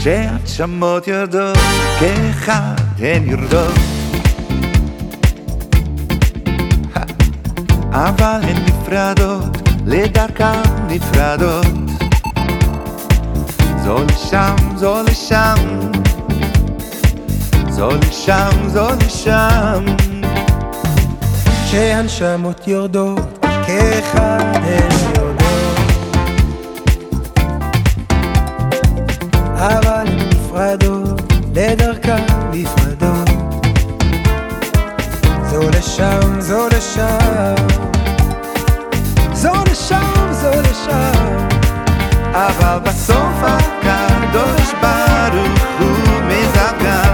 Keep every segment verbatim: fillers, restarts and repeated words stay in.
כשהנשמות יורדות כאחד הן יורדות, אבל הן נפרדות, לדרכן נפרדות. זו לשם, זו לשם, זו לשם, זו לשם. כשהנשמות יורדות כאחד הן יורדות, אבל הן נפרדות, לדרכן נפרדות. זו לשם, זו לשם, זו לשם, זו לשם. אבל בסוף הקדוש ברוך הוא מזווגן,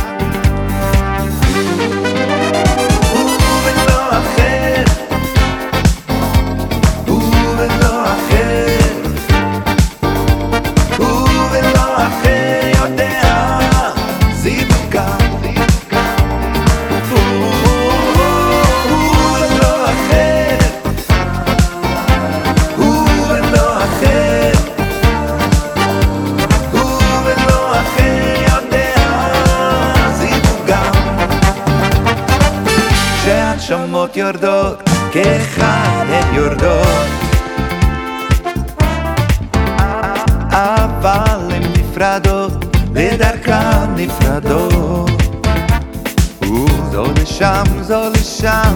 הוא ולא אחר, הוא ולא אחר, הוא ולא אחר יודע זיווגן. כשהנשמות יורדות כאחד הן יורדות, אבל הן נפרדות, לדרכן נפרדות. זו לשם, זו לשם,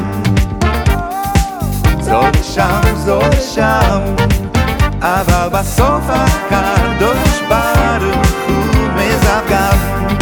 זו לשם, זו לשם. אבל בסוף הקדוש ברוך הוא מזווגן.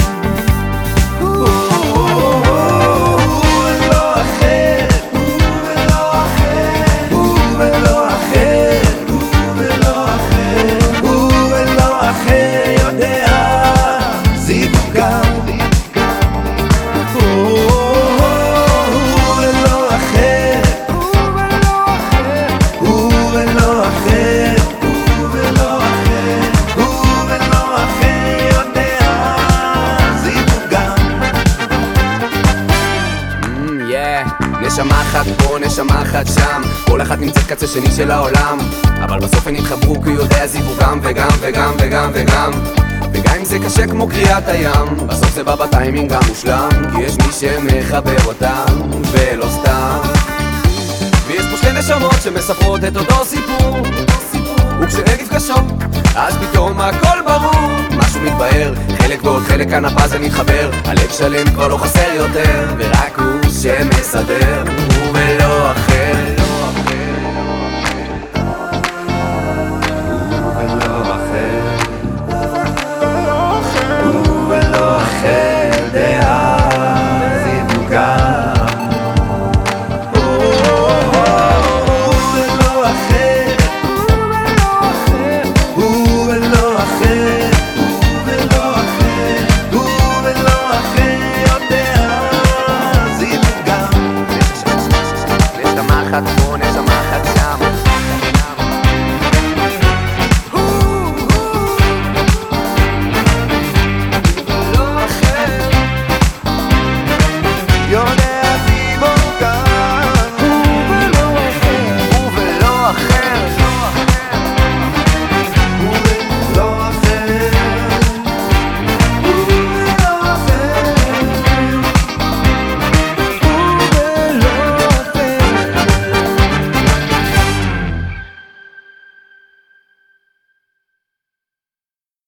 נשמה אחת פה, נשמה אחת שם, כל אחת נמצאת קצה שני של העולם, אבל בסוף הן יתחברו כי יודע זיווגם וגם וגם וגם וגם. וגם אם זה קשה כמו קריאת הים, בסוף זה בא בטיימינג המושלם, כי יש מי שמחבר אותם ולא סתם. ויש פה שתי נשמות שמספרות את אותו סיפור, וכשהן נפגשות אז פתאום הכל ברור, משהו מתבהר, חלק ועוד חלק כאן הפאזל מתחבר, הלב שלם כבר לא חסר יותר, ורק הוא שמסדר, הוא ולא